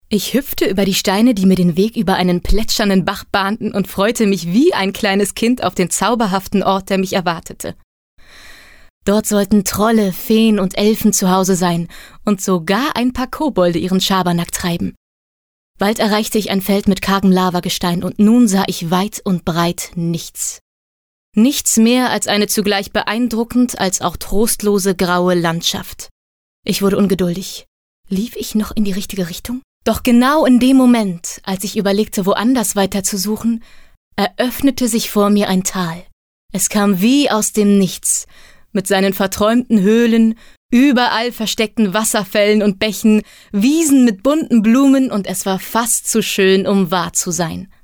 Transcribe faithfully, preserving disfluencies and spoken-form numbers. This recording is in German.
Ich hüpfte über die Steine, die mir den Weg über einen plätschernden Bach bahnten, und freute mich wie ein kleines Kind auf den zauberhaften Ort, der mich erwartete. Dort sollten Trolle, Feen und Elfen zu Hause sein und sogar ein paar Kobolde ihren Schabernack treiben. Bald erreichte ich ein Feld mit kargem Lavagestein und nun sah ich weit und breit nichts. Nichts mehr als eine zugleich beeindruckend als auch trostlose graue Landschaft. Ich wurde ungeduldig. Lief ich noch in die richtige Richtung? Doch genau in dem Moment, als ich überlegte, woanders weiter zu suchen, eröffnete sich vor mir ein Tal. Es kam wie aus dem Nichts, mit seinen verträumten Höhlen, überall versteckten Wasserfällen und Bächen, Wiesen mit bunten Blumen, und es war fast zu schön, um wahr zu sein.